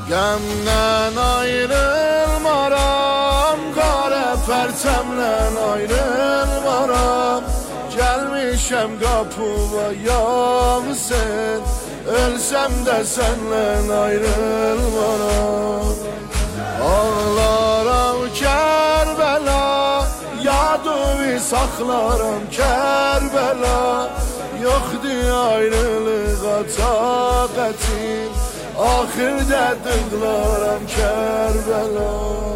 Qəmdən ayrılmaram, qara pərçəmdən ayrılmaram. Gəlmişəm qapıma yağsın, ölsəm də səndən ayrılmaram. Ağlaram Kərbəla, yadıvi saxlaram Kərbəla. Yoxdur ayrılığa taqətim, axırda dıqlaram Kərbəla.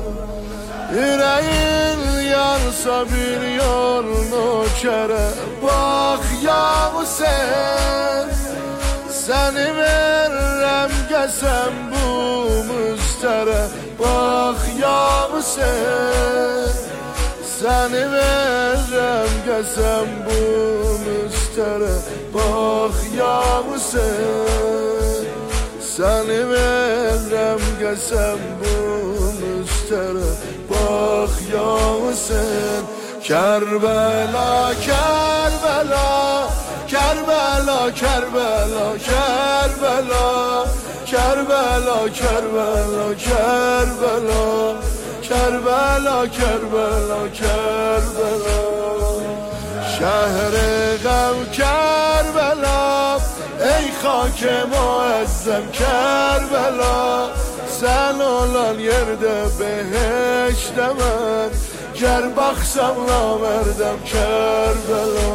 Ürəyin yansa bir yol nökərə, bax yağsın. Səni verrəm gəsəm bu müstərə, bax yağsın. Səni verrəm gəsəm bu müstərə, bax yağsın. Səni verrəm gəsəm bu müstərə, bax yağsın. Kərbəla, Kərbəla, Kərbəla, Kərbəla, Kərbəla, Kərbəla, Kərbəla, Kərbəla, Kərbəla, Kərbəla, Kərbəla. Şəhri qəv Kərbəla, ey xak müəzzəm Kərbəla. Sən olan yerdə behişdə mən, gər baxsam namərdəm Kərbəla.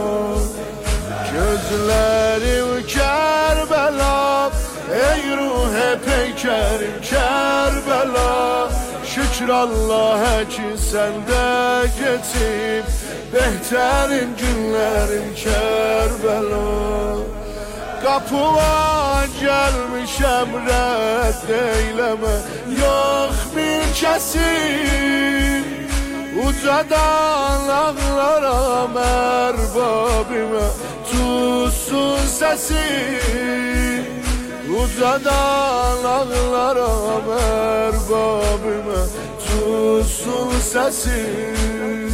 Gözlərim Kərbəla, ey ruh peykərim Kərbəla. Şükür Allah'a ki səndə geçib behtərin günlərim Kərbəla. Qapıma gəlmişəm rədd eyləmə, yox bir kəsim. Ucadan ağlaram ərbabimə, tutsun səsim. Ucadan ağlaram ərbabimə, tutsun səsim.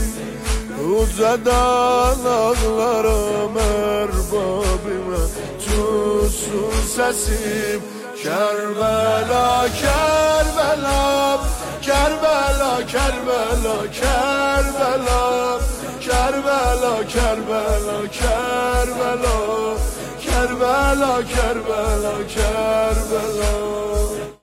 Ucadan ağlaram ərbabimə, tutsun səsim. Kərbəla, Kərbəla, Kərbəla, Kərbəla, Kərbəla, Kərbəla, Kərbəla, Kərbəla, Kərbəla, Kərbəla, Kərbəla.